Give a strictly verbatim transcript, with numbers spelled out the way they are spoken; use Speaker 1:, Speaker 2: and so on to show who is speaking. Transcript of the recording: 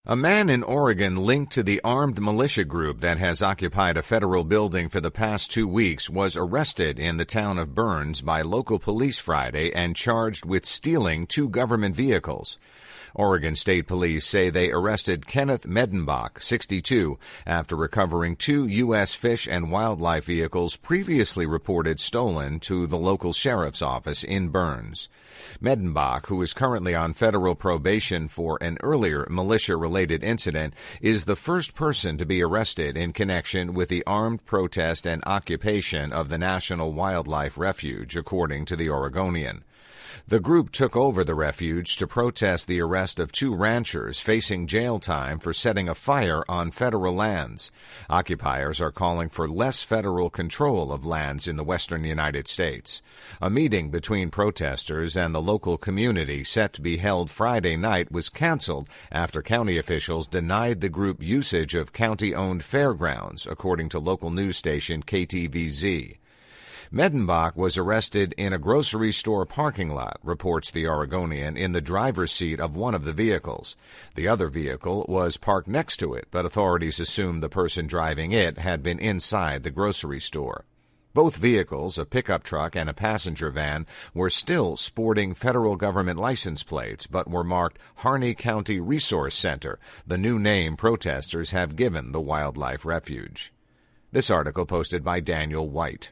Speaker 1: A man in Oregon linked to the armed militia group that has occupied a federal building for the past two weeks was arrested in the town of Burns by local police Friday and charged with stealing two government vehicles. Oregon State Police say they arrested Kenneth Medenbach, sixty-two, after recovering two U S Fish and Wildlife vehicles previously reported stolen to the local sheriff's office in Burns. Medenbach, who is currently on federal probation for an earlier militia-related incident, is the first person to be arrested in connection with the armed protest and occupation of the National Wildlife Refuge, according to the Oregonian. The group took over the refuge to protest the arrest of two ranchers facing jail time for setting a fire on federal lands. Occupiers are calling for less federal control of lands in the western United States. A meeting between protesters and the local community set to be held Friday night was canceled after county officials denied the group usage of county-owned fairgrounds, according to local news station K T V Z. Medenbach was arrested in a grocery store parking lot, reports the Oregonian, in the driver's seat of one of the vehicles. The other vehicle was parked next to it, but authorities assumed the person driving it had been inside the grocery store. Both vehicles, a pickup truck and a passenger van, were still sporting federal government license plates, but were marked Harney County Resource Center, the new name protesters have given the wildlife refuge. This article posted by Daniel White.